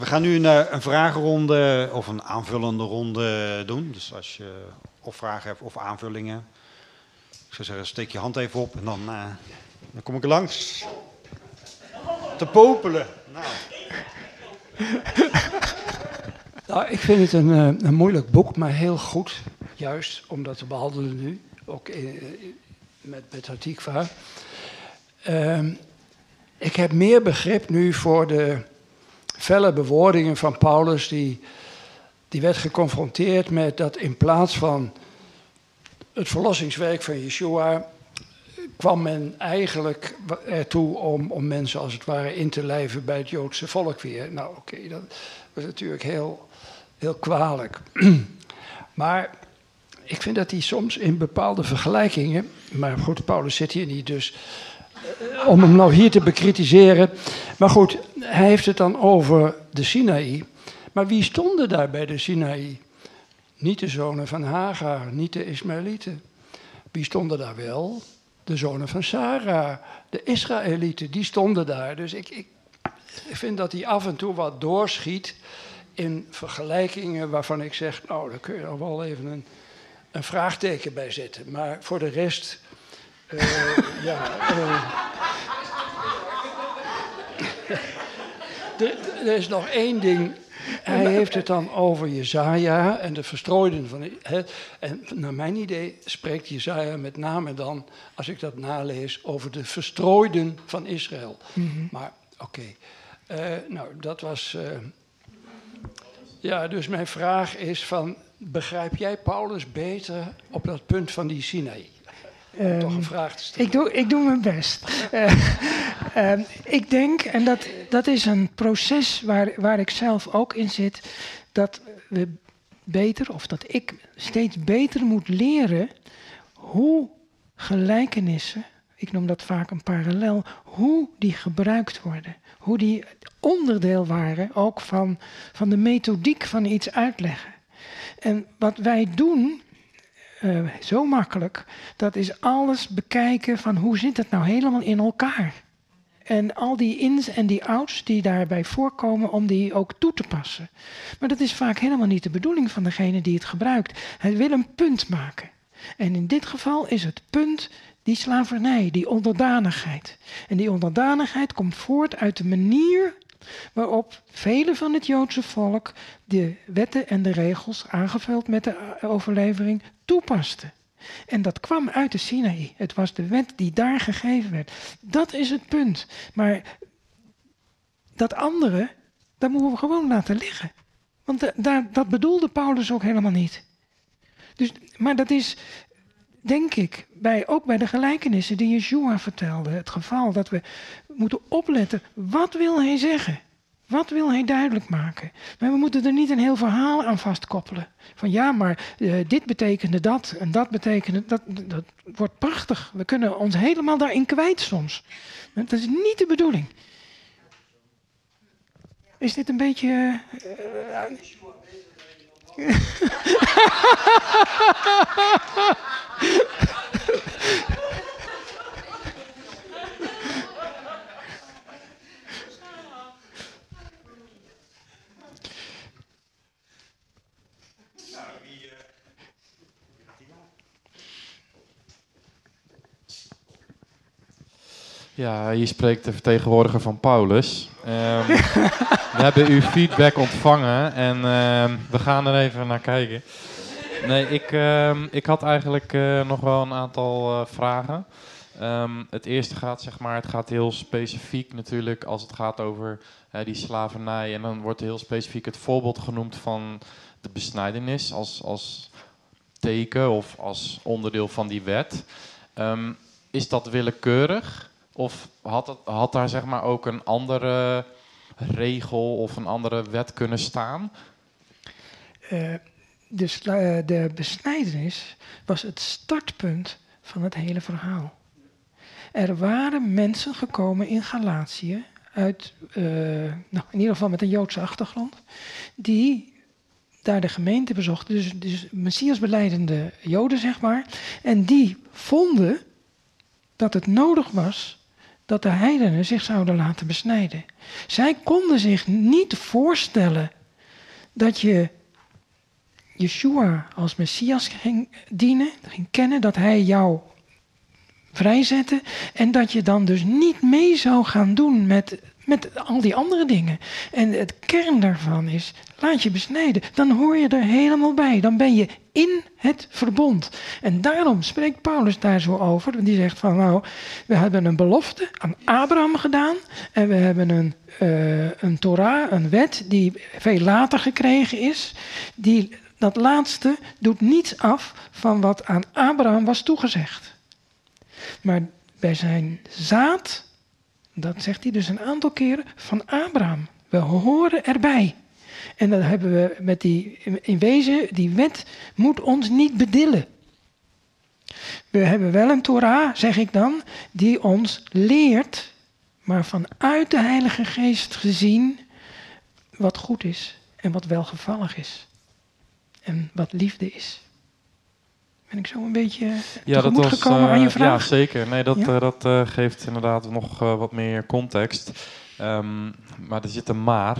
We gaan nu een vragenronde of een aanvullende ronde doen. Dus als je of vragen hebt of aanvullingen. Ik zou zeggen, steek je hand even op en dan kom ik er langs. Te popelen. Nou. Nou, ik vind het een moeilijk boek, maar heel goed. Juist om dat te behandelen nu. Ook met Hatikva. Ik heb meer begrip nu voor de felle bewoordingen van Paulus. Die werd geconfronteerd met dat in plaats van het verlossingswerk van Yeshua kwam men eigenlijk ertoe om mensen als het ware in te lijven bij het Joodse volk weer. Nou oké, dat was natuurlijk heel, heel kwalijk. Maar ik vind dat hij soms in bepaalde vergelijkingen, maar goed, Paulus zit hier niet, dus om hem nou hier te bekritiseren. Maar goed, hij heeft het dan over de Sinaï. Maar wie stonden daar bij de Sinaï? Niet de zonen van Hagar, niet de Ismaëlieten. Wie stonden daar wel? De zonen van Sarah, de Israëlieten, die stonden daar. Dus ik vind dat hij af en toe wat doorschiet in vergelijkingen waarvan ik zeg, nou, daar kun je nog wel even een vraagteken bij zetten. Maar voor de rest, er is nog één ding. Hij heeft het dan over Jesaja en de verstrooiden van. En naar mijn idee spreekt Jesaja met name dan, als ik dat nalees, over de verstrooiden van Israël. Mm-hmm. Maar oké. Nou, dat was. Ja, dus mijn vraag is van, begrijp jij Paulus beter op dat punt van die Sinaï? Toch een vraag te stellen. Ik doe mijn best. Ik denk, en dat is een proces waar ik zelf ook in zit, dat we beter, of dat ik steeds beter moet leren hoe gelijkenissen, ik noem dat vaak een parallel, hoe die gebruikt worden. Hoe die onderdeel waren ook van de methodiek van iets uitleggen. En wat wij doen, zo makkelijk, dat is alles bekijken van hoe zit het nou helemaal in elkaar. En al die ins en die outs die daarbij voorkomen om die ook toe te passen. Maar dat is vaak helemaal niet de bedoeling van degene die het gebruikt. Hij wil een punt maken. En in dit geval is het punt die slavernij, die onderdanigheid. En die onderdanigheid komt voort uit de manier waarop velen van het Joodse volk de wetten en de regels, aangevuld met de overlevering, toepasten. En dat kwam uit de Sinaï. Het was de wet die daar gegeven werd. Dat is het punt. Maar dat andere, dat moeten we gewoon laten liggen. Want dat bedoelde Paulus ook helemaal niet. Dus, maar dat is, denk ik, ook bij de gelijkenissen die Yeshua vertelde, het geval dat we moeten opletten. Wat wil hij zeggen? Wat wil hij duidelijk maken? Maar we moeten er niet een heel verhaal aan vastkoppelen. Van ja, maar dit betekende dat en dat betekende dat. Dat wordt prachtig. We kunnen ons helemaal daarin kwijt soms. Maar dat is niet de bedoeling. Is dit een beetje... Ja, hier spreekt de vertegenwoordiger van Paulus. We hebben uw feedback ontvangen en we gaan er even naar kijken. Nee, ik had eigenlijk nog wel een aantal vragen. Het eerste gaat, het gaat heel specifiek natuurlijk als het gaat over die slavernij. En dan wordt heel specifiek het voorbeeld genoemd van de besnijdenis als teken of als onderdeel van die wet. Is dat willekeurig? Of had daar ook een andere regel of een andere wet kunnen staan? De besnijdenis was het startpunt van het hele verhaal. Er waren mensen gekomen in Galatië uit, in ieder geval met een Joodse achtergrond, die daar de gemeente bezochten, dus Messiasbelijdende Joden, En die vonden dat het nodig was dat de heidenen zich zouden laten besnijden. Zij konden zich niet voorstellen dat je Yeshua als Messias ging dienen, ging kennen, dat hij jou vrijzette en dat je dan dus niet mee zou gaan doen met al die andere dingen. En het kern daarvan is, laat je besnijden. Dan hoor je er helemaal bij. Dan ben je in het verbond. En daarom spreekt Paulus daar zo over. Want die zegt van, nou, we hebben een belofte aan Abraham gedaan. En we hebben een Torah, een wet, die veel later gekregen is. Dat laatste doet niets af van wat aan Abraham was toegezegd. Maar bij zijn zaad, dat zegt hij dus een aantal keren, van Abraham. We horen erbij. En dat hebben we in wezen, die wet moet ons niet bedillen. We hebben wel een Torah, zeg ik dan, die ons leert, maar vanuit de Heilige Geest gezien, wat goed is en wat welgevallig is. En wat liefde is. Ben ik zo een beetje tegemoet gekomen aan je vraag? Ja, zeker. Nee, dat geeft inderdaad nog wat meer context. Maar er zit een maar.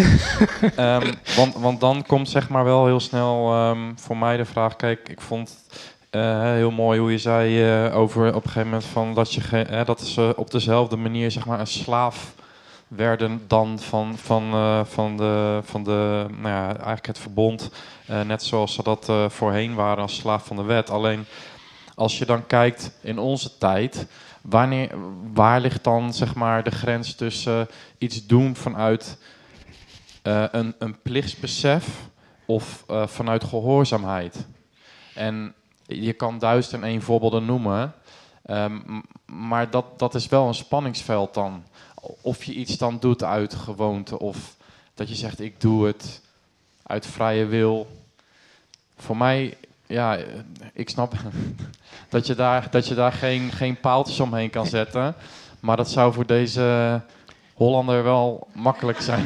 Want dan komt zeg maar wel heel snel voor mij de vraag... Kijk, ik vond heel mooi hoe je zei over op een gegeven moment... van dat ze op dezelfde manier zeg maar een slaaf werden dan van de eigenlijk het verbond... net zoals ze dat voorheen waren als slaaf van de wet. Alleen als je dan kijkt in onze tijd... waar ligt dan zeg maar de grens tussen iets doen vanuit een plichtsbesef... of vanuit gehoorzaamheid? En je kan 1001 voorbeelden noemen... maar dat is wel een spanningsveld dan. Of je iets dan doet uit gewoonte... of dat je zegt ik doe het uit vrije wil... Voor mij, ja, ik snap dat je daar geen paaltjes omheen kan zetten. Maar dat zou voor deze Hollander wel makkelijk zijn.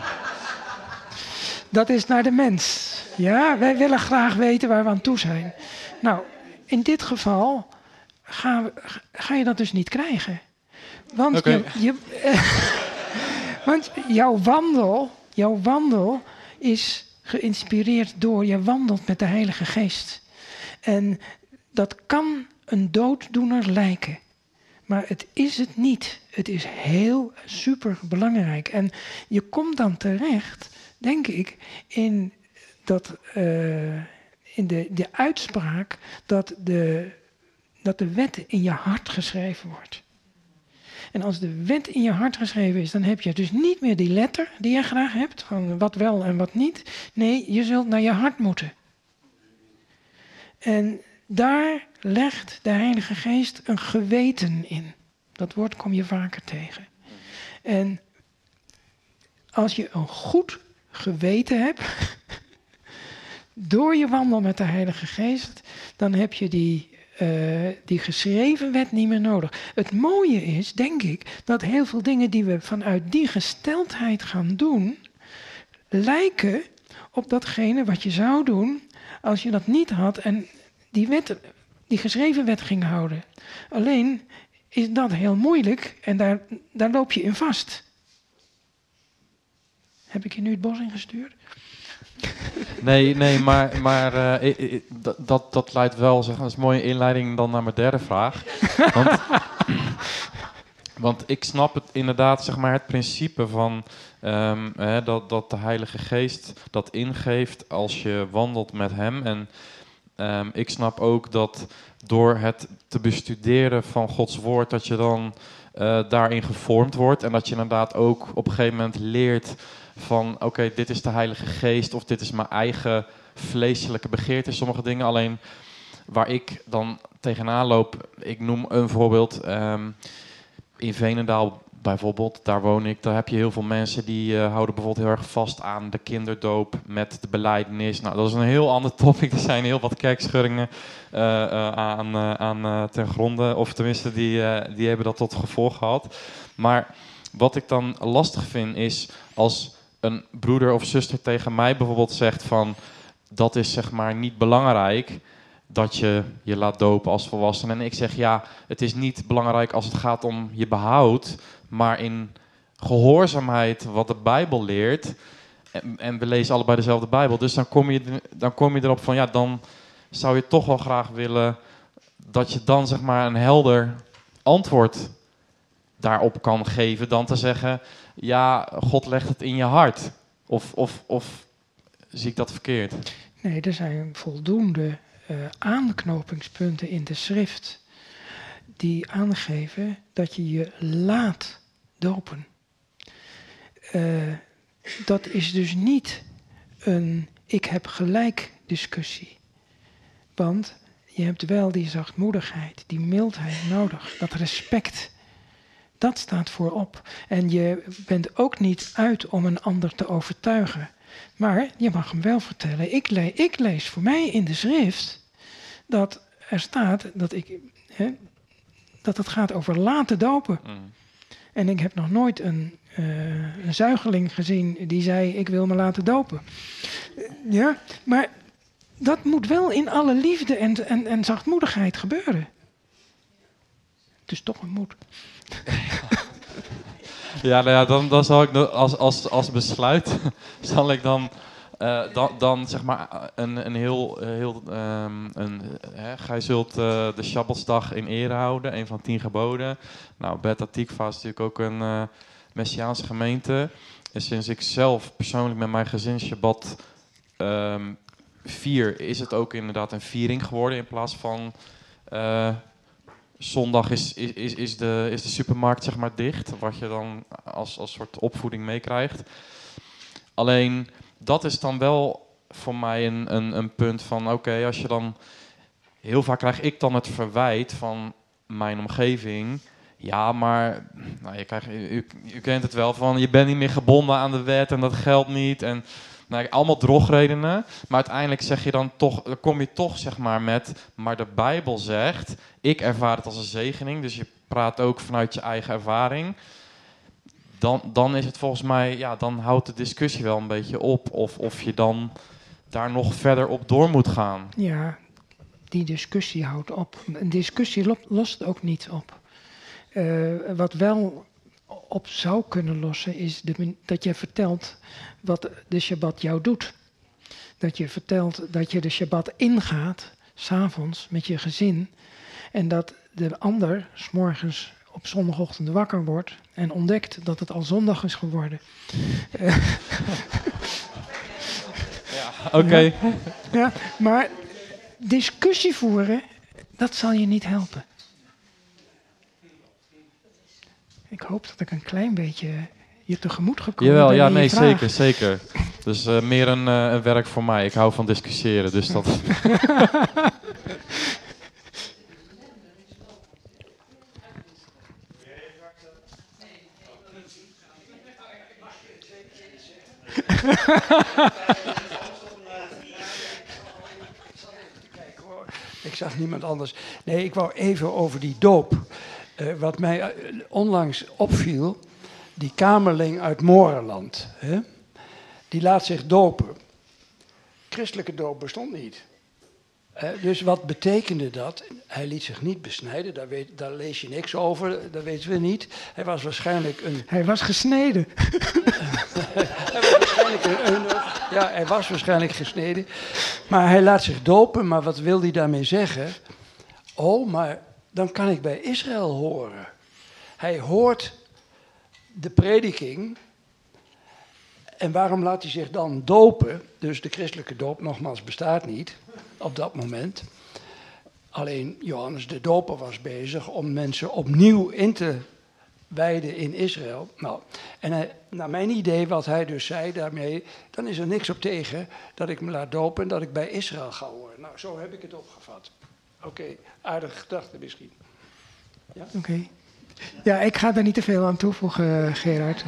Dat is naar de mens. Ja, wij willen graag weten waar we aan toe zijn. Nou, in dit geval ga je dat dus niet krijgen. Want, want jouw wandel is... geïnspireerd door, je wandelt met de Heilige Geest. En dat kan een dooddoener lijken. Maar het is het niet. Het is heel super belangrijk. En je komt dan terecht, denk ik, in de uitspraak dat de wet in je hart geschreven wordt. En als de wet in je hart geschreven is, dan heb je dus niet meer die letter die je graag hebt, van wat wel en wat niet. Nee, je zult naar je hart moeten. En daar legt de Heilige Geest een geweten in. Dat woord kom je vaker tegen. En als je een goed geweten hebt, door je wandel met de Heilige Geest, dan heb je die geschreven wet niet meer nodig. Het mooie is, denk ik, dat heel veel dingen die we vanuit die gesteldheid gaan doen, lijken op datgene wat je zou doen als je dat niet had en die geschreven wet ging houden. Alleen is dat heel moeilijk en daar loop je in vast. Heb ik je nu het bos ingestuurd? Nee, maar dat leidt wel, zeg, dat is een mooie inleiding dan naar mijn derde vraag. Want ik snap het inderdaad, zeg maar, het principe van dat de Heilige Geest dat ingeeft als je wandelt met hem. En ik snap ook dat door het te bestuderen van Gods woord, dat je dan daarin gevormd wordt. En dat je inderdaad ook op een gegeven moment leert van oké, dit is de Heilige Geest of dit is mijn eigen vleeselijke begeerte, sommige dingen. Alleen waar ik dan tegenaan loop, ik noem een voorbeeld, in Veenendaal bijvoorbeeld, daar woon ik, daar heb je heel veel mensen die houden bijvoorbeeld heel erg vast aan de kinderdoop met de belijdenis. Nou, dat is een heel ander topic. Er zijn heel wat kerkschuddingen aan ten gronde, of tenminste die hebben dat tot gevolg gehad. Maar wat ik dan lastig vind is als een broeder of zuster tegen mij bijvoorbeeld zegt van dat is zeg maar niet belangrijk, dat je je laat dopen als volwassene. En ik zeg ja, het is niet belangrijk als het gaat om je behoud, maar in gehoorzaamheid wat de Bijbel leert. En we lezen allebei dezelfde Bijbel, dus dan kom je erop van ja, dan zou je toch wel graag willen dat je dan zeg maar een helder antwoord daarop kan geven dan te zeggen, ja, God legt het in je hart. Of zie ik dat verkeerd? Nee, er zijn voldoende aanknopingspunten in de schrift die aangeven dat je je laat dopen. Dat is dus niet een ik heb gelijk discussie. Want je hebt wel die zachtmoedigheid, die mildheid nodig, dat respect. Dat staat voorop. En je bent ook niet uit om een ander te overtuigen. Maar je mag hem wel vertellen. Ik lees voor mij in de schrift dat er staat dat het gaat over laten dopen. En ik heb nog nooit een zuigeling gezien die zei ik wil me laten dopen. Ja, maar dat moet wel in alle liefde en zachtmoedigheid gebeuren. Het is toch een moed. Ja, nou ja, dan zal ik als besluit zal ik dan zeg maar een heel gij zult de Shabbatsdag in ere houden, een van 10 geboden. Nou, Beta Tikva is natuurlijk ook een Messiaanse gemeente. En sinds ik zelf persoonlijk met mijn gezin Shabbat vier, is het ook inderdaad een viering geworden in plaats van zondag is de supermarkt zeg maar dicht, wat je dan als soort opvoeding meekrijgt. Alleen dat is dan wel voor mij een punt van oké, als je dan heel vaak krijg ik dan het verwijt van mijn omgeving. Ja, maar nou, u kent het wel van je bent niet meer gebonden aan de wet en dat geldt niet en nou, allemaal drogredenen, maar uiteindelijk zeg je dan kom je toch zeg maar de Bijbel zegt, ik ervaar het als een zegening, dus je praat ook vanuit je eigen ervaring. Dan is het volgens mij, ja, dan houdt de discussie wel een beetje op of je dan daar nog verder op door moet gaan. Ja, die discussie houdt op. Een discussie lost ook niets op. Wat wel op zou kunnen lossen is dat je vertelt wat de Shabbat jou doet. Dat je vertelt dat je de Shabbat ingaat, 's avonds met je gezin. En dat de ander 's morgens op zondagochtend wakker wordt en ontdekt dat het al zondag is geworden. Ja, oké. Ja, maar discussie voeren, dat zal je niet helpen. Ik hoop dat ik een klein beetje je tegemoet gekomen Jawel, ben ja, in je nee, vraag. zeker. Dus meer een werk voor mij. Ik hou van discussiëren, dus dat... Ik zag niemand anders. Nee, ik wou even over die doop. Wat mij onlangs opviel, die kamerling uit Moreland, hè, die laat zich dopen. Christelijke doop bestond niet. Dus wat betekende dat? Hij liet zich niet besnijden, daar lees je niks over, dat weten we niet. Hij was waarschijnlijk Hij was gesneden. Hij was waarschijnlijk gesneden. Maar hij laat zich dopen, maar wat wil hij daarmee zeggen? Oh, maar dan kan ik bij Israël horen. Hij hoort de prediking. En waarom laat hij zich dan dopen? Dus de christelijke doop, nogmaals, bestaat niet op dat moment. Alleen Johannes de Doper was bezig om mensen opnieuw in te wijden in Israël. Nou, en naar mijn idee, wat hij dus zei daarmee, dan is er niks op tegen dat ik me laat dopen en dat ik bij Israël ga horen. Nou, zo heb ik het opgevat. Oké, aardige gedachte misschien. Ja? Oké. Ja, ik ga daar niet te veel aan toevoegen, Gerard.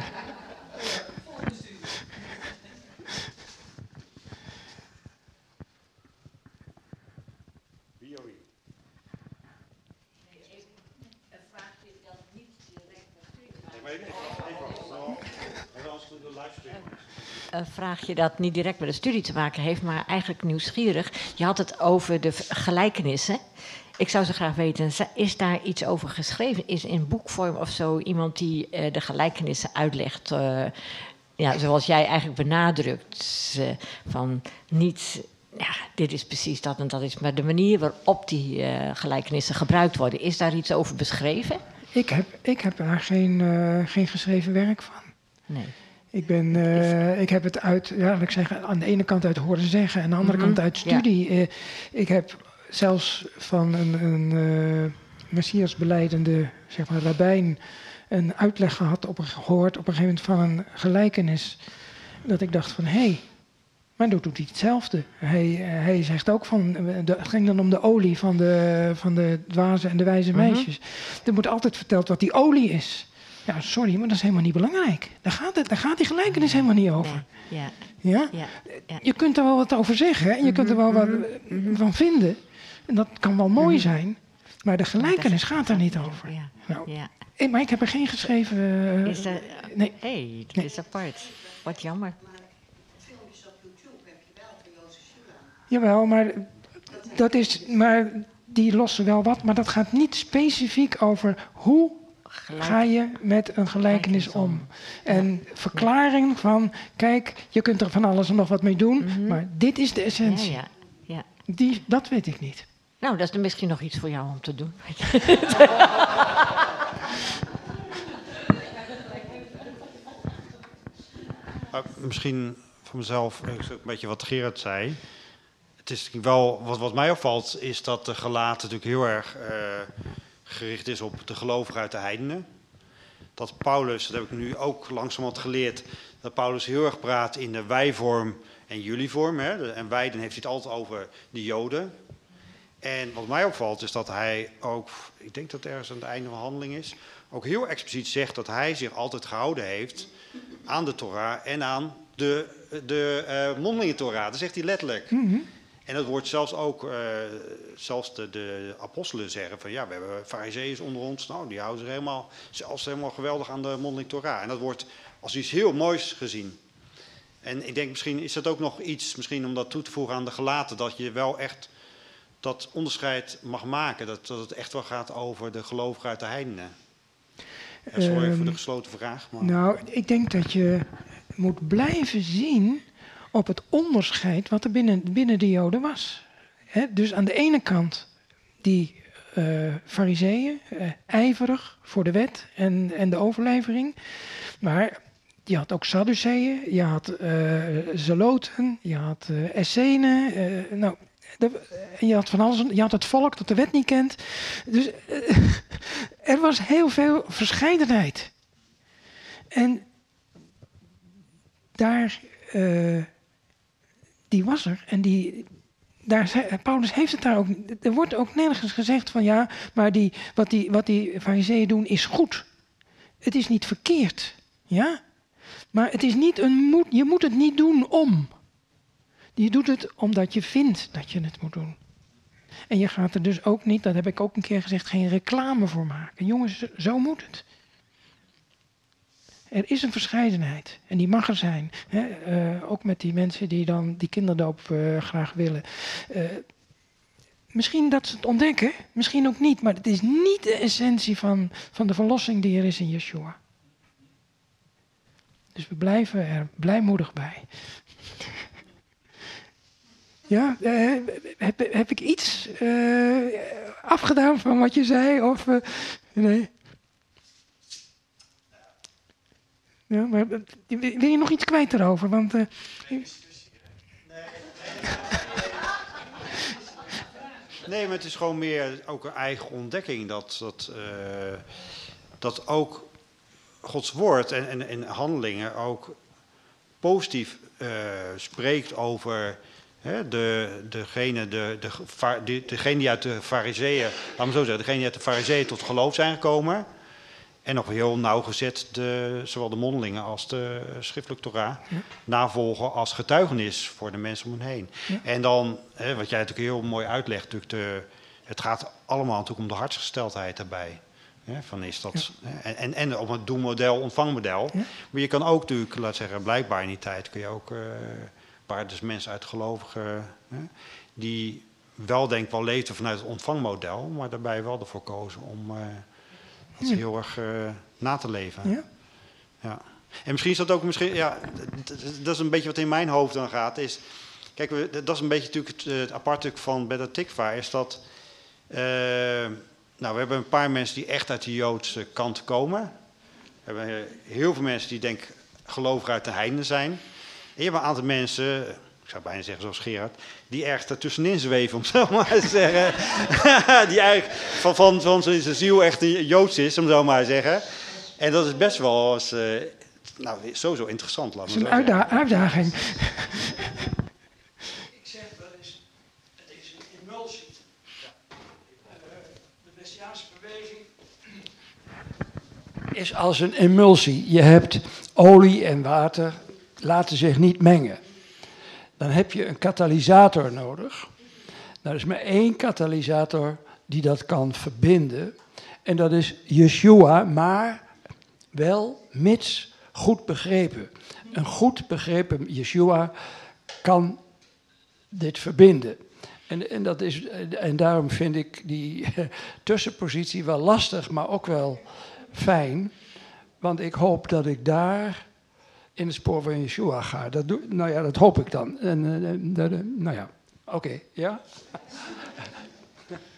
vraagje dat niet direct met de studie te maken heeft, maar eigenlijk nieuwsgierig. Je had het over de gelijkenissen. Ik zou zo graag weten, is daar iets over geschreven? Is in boekvorm of zo iemand die de gelijkenissen uitlegt? Zoals jij eigenlijk benadrukt. Van niet, dit is precies dat en dat is. Maar de manier waarop die gelijkenissen gebruikt worden. Is daar iets over beschreven? Ik heb daar geen geschreven werk van. Nee. Ik heb het aan de ene kant uit horen zeggen en aan de andere kant uit studie. Ja. Ik heb zelfs van een Messias belijdende, zeg maar, rabbijn een uitleg gehoord op een gegeven moment van een gelijkenis. Dat ik dacht van, maar doet hij hetzelfde. Hij zegt ook van, het ging dan om de olie van de dwaze en de wijze meisjes. Er wordt altijd verteld wat die olie is. Ja, sorry, maar dat is helemaal niet belangrijk. Daar gaat die gelijkenis helemaal niet over. Nee. Ja? Je kunt er wel wat over zeggen en je kunt er wel wat van vinden. En dat kan wel mooi zijn, maar de gelijkenis gaat daar niet over. Maar ik heb er geen geschreven... Nee. Dat is apart. Wat jammer. Filmpjes op YouTube heb je wel van Jozef Schulaan. Jawel, maar die lossen wel wat. Maar dat gaat niet specifiek over hoe ga je met een gelijkenis om. En verklaring van, kijk, je kunt er van alles en nog wat mee doen. Maar dit is de essentie. Ja. Dat weet ik niet. Nou, dat is misschien nog iets voor jou om te doen. Misschien voor mezelf, een beetje wat Gerard zei. Het is wel, wat mij opvalt, is dat de Galaten natuurlijk heel erg gericht is op de gelovigen uit de heidenen. Dat Paulus, dat heb ik nu ook langzamerhand geleerd, dat Paulus heel erg praat in de wij-vorm en jullie-vorm. En wij, dan heeft hij het altijd over de Joden. En wat mij opvalt is dat hij ook, ik denk dat het ergens aan het einde van de handeling is, ook heel expliciet zegt dat hij zich altijd gehouden heeft aan de Torah en aan de mondelinge Torah. Dat zegt hij letterlijk. En dat wordt zelfs ook, zelfs de apostelen zeggen van, we hebben farizeeërs onder ons. Nou, die houden zich zelfs helemaal geweldig aan de mondelinge Torah. En dat wordt als iets heel moois gezien. En ik denk, misschien is dat ook nog iets, misschien om dat toe te voegen aan de Galaten, dat je wel echt dat onderscheid mag maken. Dat het echt wel gaat over de gelovigen uit de heidenen. Sorry voor de gesloten vraag. Maar... Nou, ik denk dat je moet blijven zien op het onderscheid wat er binnen de Joden was. Dus aan de ene kant die farizeeën, ijverig voor de wet en de overlevering. Maar je had ook Sadduceeën, je had Zeloten, je had Essenen. En je had van alles. Je had het volk dat de wet niet kent. Dus er was heel veel verscheidenheid. En daar, die was er. En Paulus heeft het daar ook. Er wordt ook nergens gezegd van maar wat die farizeeën doen is goed. Het is niet verkeerd. Ja? Maar het is niet je moet het niet doen om. Je doet het omdat je vindt dat je het moet doen. En je gaat er dus ook niet, dat heb ik ook een keer gezegd, geen reclame voor maken. Jongens, zo moet het. Er is een verscheidenheid. En die mag er zijn. Ook met die mensen die dan die kinderdoop graag willen. Misschien dat ze het ontdekken, misschien ook niet. Maar het is niet de essentie van de verlossing die er is in Yeshua. Dus we blijven er blijmoedig bij. Ja, heb ik iets afgedaan van wat je zei? Of nee? Ja, maar wil je nog iets kwijt erover? Want, Nee, maar het is gewoon meer ook een eigen ontdekking. Dat ook Gods woord en handelingen ook positief spreekt over... degene die uit de farizeeën, laat me zo zeggen, degene die uit de farizeeën tot geloof zijn gekomen. En nog heel nauwgezet zowel de mondelingen als de schriftelijke Torah navolgen als getuigenis voor de mensen om hen heen. Ja. En dan, wat jij natuurlijk heel mooi uitlegt, het gaat allemaal natuurlijk om de hartsgesteldheid daarbij. Van is dat, en op het doelmodel, ontvangmodel. Ja. Maar je kan ook natuurlijk, laat zeggen, blijkbaar in die tijd kun je ook, waar dus mensen uit gelovigen, die wel leefden vanuit het ontvangmodel, maar daarbij wel ervoor kozen om het heel erg na te leven. Ja. Ja. En misschien is dat ook, dat is een beetje wat in mijn hoofd dan gaat, is, kijk, dat is een beetje natuurlijk het aparte van Beth Tikva, is dat, we hebben een paar mensen die echt uit de Joodse kant komen. We hebben heel veel mensen die denk gelovig uit de heidenen zijn. En je hebt een aantal mensen, ik zou bijna zeggen zoals Gerard, die ergens ertussenin zweven, om zo maar te zeggen. Die eigenlijk van zijn ziel echt Joods is, om zo maar te zeggen. En dat is best wel eens, sowieso interessant. Dat is een uitdaging. Ik zeg wel eens, het is een emulsie. De Messiaanse beweging is als een emulsie. Je hebt olie en water, laten zich niet mengen. Dan heb je een katalysator nodig. Nou, er is maar één katalysator die dat kan verbinden. En dat is Yeshua, maar wel mits goed begrepen. Een goed begrepen Yeshua kan dit verbinden. En daarom vind ik die tussenpositie wel lastig, maar ook wel fijn. Want ik hoop dat ik daar in het spoor van Yeshua ga. Dat hoop ik dan. Oké, ja.